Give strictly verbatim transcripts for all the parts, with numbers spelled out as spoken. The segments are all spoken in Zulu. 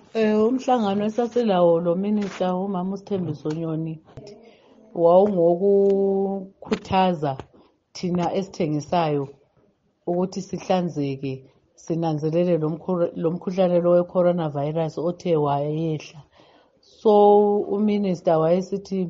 Eh umhlangano esasilawo lo minister umama uSithembiso Nyoni wawungokukhuthaza thina esithengisayo ukuthi sihlanzeke sinanzelele lo mkhuhlane lo we-coronavirus othe wayehla. So uminister wayesithi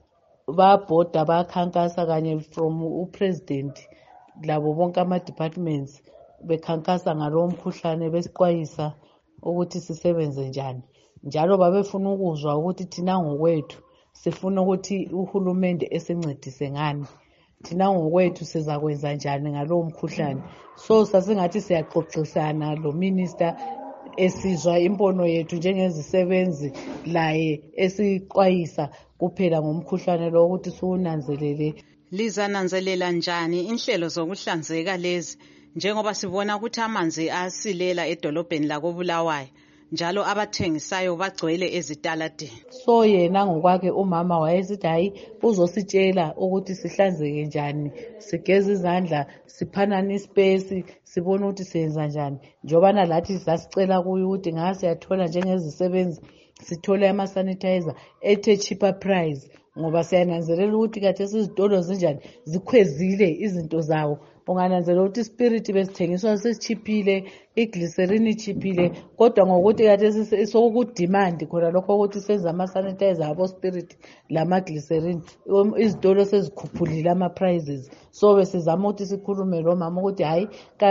babhoda bakhankasa kanye from upresident labo bonke ama-departments bekhankasa ngalowo mkhuhlane besixwayisa ukuthi sisebenze njani, njalo babefuna ukuzwa ukuthi thina ngokwethu sifuna ukuthi uhulumende esincedise ngani, thina ngokwethu sizakwenza njani ngalowo mkhuhlane. So sasingathi siyaxoxisana lo minister esizwa impono yethu njengezisebenzi laye esixwayisa kuphela ngomkhuhlane lo ukuthi siwunanzelele. Lizananzelela njani inhlelo zokuhlanzeka lezi njengoba sibona ukuthi amanzi asilela edolobheni lakoBulawayo njalo abathengisayo bagcwele ezitaladeni? So yena ngokwakhe umama wayesithi hayi uzositshela ukuthi sihlanzeke njani, sigeze izandla, siphanane ispace, sibone ukuthi siyenza njani, njobana lathi sasicela kuyo ukuthi ngabe siyathola njengezisebenzi sithole ama sanitizer ethe cheaper price, ngoba siyananzelela ukuthi khathesi izitolo zinjani zikhwezile izinto zawo. Ungananzelela ukuthi ispirit besithengiswa sesichiphile, iglycerin ichiphile, kodwa ngokuthi khathesi sokudemand khona lokho ukuthi senze ama sanitizer abo spirit lama glycerin, izitolo sezikhuphulile ama prices. So besizama ukuthi sikhulume lo mama ukuthi hayi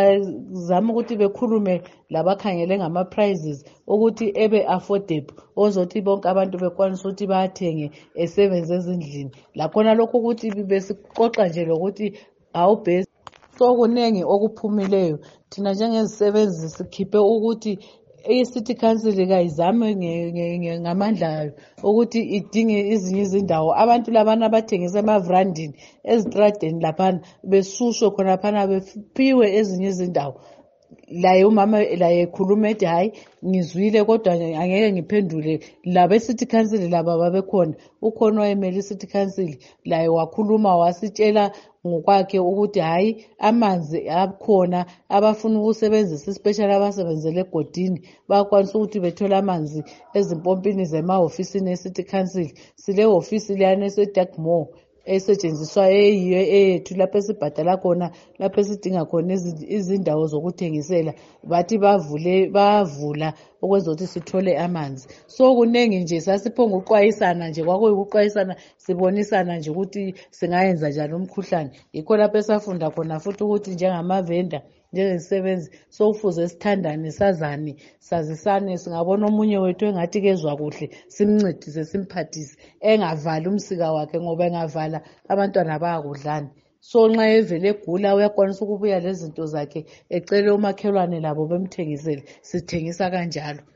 kazama ukuthi bekhulume labakhangele ngama prices ukuthi ebe affordable ozothi bonke abantu bekwanisa ukuthi bathenge esebenze ezindlini. Lakhona lokho ukuthi besixoxa nje lokuthi awu best. So kunengi okuphumileyo thina njengezisebenzi sikhiphe ukuthi i-city council kayizame ngamandla ayo ukuthi idinge izinye izindawo, abantu labana abathengisa emavrandini ezitradeni laphana besushwe khonaphana bephiwe ezinye izindawo. Laye umama laye ekhuluma ethi hayi ngizwile kodwa angeke ngiphendule. Laba e-city council laba babekhona, ukhona oyemele i-city council laye wakhuluma wasitshela ngokwakhe ukuthi hayi amanzi akhona, abafuna ukusebenzisa especially abasebenzele egodini bayakwanisa ukuthi bethole amanzi ezimpompini zemahofisini e-city council. Sile ofisi leyana eseDartmore esetshenziswa eyiyo eyethu lapho esibhadala khona, lapho esidinga khona izindawo zokuthengisela, bathi bavule bavula ukwenza ukuthi sithole amanzi. So kunengi nje sasiphonga uxwayisana nje, kwakuyukuxwayisana sibonisana nje ukuthi singayenza njani umkhuhlane. Yikho lapho esafunda khona futhi ukuthi njengama vendor njengezisebenzi so kufuze sithandane, sazane, sazisane, singabona omunye wethu engathi kezwa kuhle simncedise simphathise, engavali umsika wakhe ngoba engavala abantwana bayakudlana. So nxa evele egula uyakwanisa ukubuya lezinto zakhe ecele umakhelwane labo bemthengisele, sithengisa kanjalo.